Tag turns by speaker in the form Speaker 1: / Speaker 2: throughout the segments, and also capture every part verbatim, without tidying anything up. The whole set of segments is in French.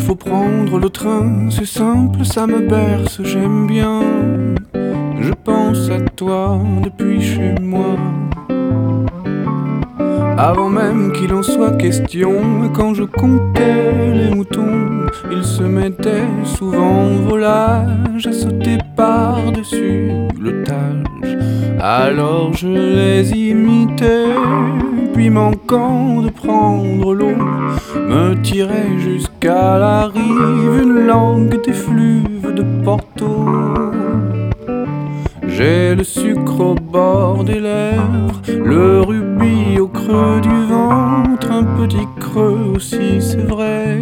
Speaker 1: faut prendre le train, c'est simple, ça me berce, j'aime bien. Je pense à toi depuis chez moi. Avant même qu'il en soit question, quand je comptais les moutons, ils se mettaient souvent en volage à sauter par-dessus le tage. Alors je les imitais, puis manquant de prendre l'eau, me tirais jusqu'à la rive, une langue d'effluve de Porto. J'ai le sucre au bord des lèvres, le rubis au creux du ventre, un petit creux aussi, c'est vrai.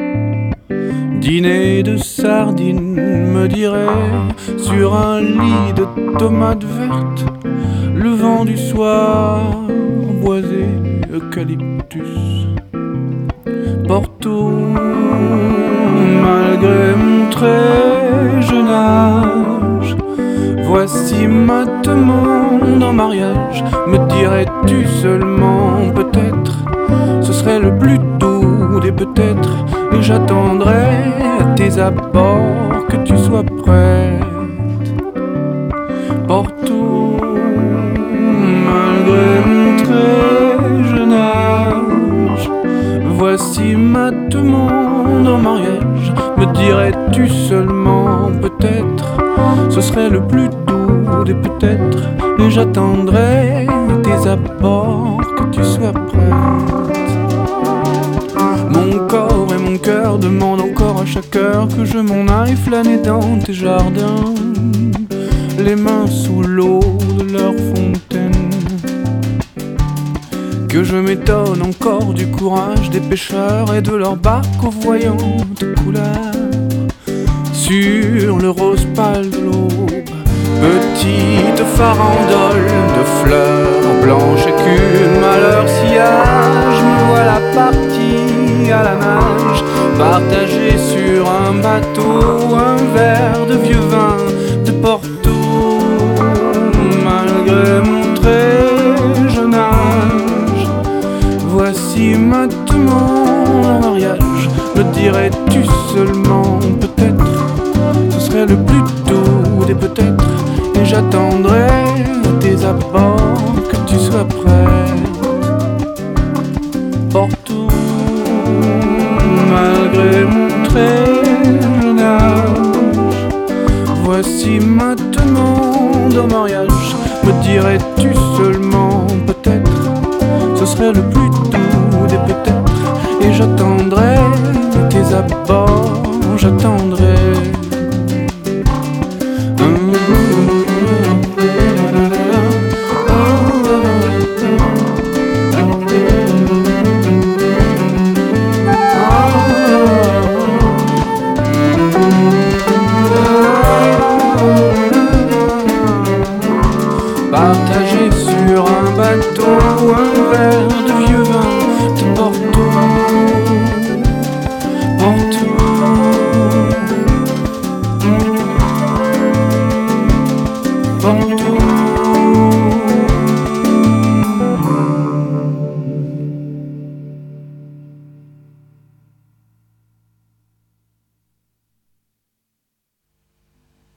Speaker 1: Dîner de sardines, me dirait, sur un lit de tomates vertes, le vent du soir, boisé, eucalyptus. Porto, malgré mon très jeune âge, voici ma demande en mariage. Me dirais-tu seulement peut-être, ce serait le plus doux des peut-être, et j'attendrai à tes abords que tu sois prête. Porto, malgré mon très jeune âge, voici ma demande en mariage. Me dirais-tu seulement peut-être, ce serait le plus doux des peut-être, et j'attendrai à tes abords que tu sois prête. Mon corps et mon cœur demandent encore à chaque heure que je m'en aille flâner dans tes jardins, les mains sous l'eau de leur fontaine. Que je m'étonne encore du courage des pêcheurs et de leurs barques aux voyantes couleurs. Sur le rose pâle de l'aube, petite farandole de fleurs blanches écumes à leur sillage, me voilà parti à la nage, partagé sur un bateau, un verre de vieux vin de Porto. Malgré mon très jeune âge, voici ma demande en mariage. Me dirais-tu seulement peut-être, ce serait le plus doux des peut-être, et j'attendrai à tes abords que tu sois prête. Porto, malgré mon très jeune âge, voici ma demande en mariage. Me dirais-tu seulement peut-être, ce serait le plus doux des peut-être, et j'attendrai à tes abords, j'attendrai. Partagé sur un bateau, un verre de vieux vin de Porto. Porto, Porto.